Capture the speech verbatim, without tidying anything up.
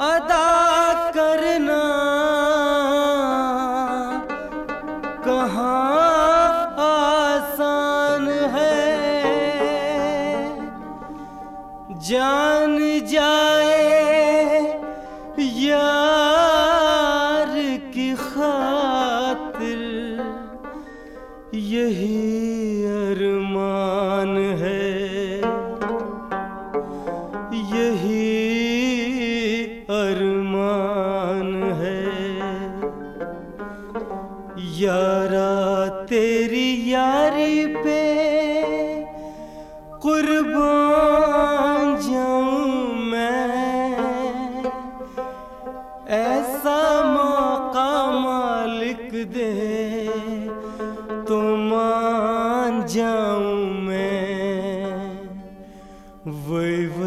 अदा करना कहाँ आसान है। जान जाए यार की खातिर यही अरमान है, यही अरमान है। यारा तेरी यारी पे कुर्बान जाऊं मैं, ऐसा मौका मालिक दे तो मान जाऊं मैं। वही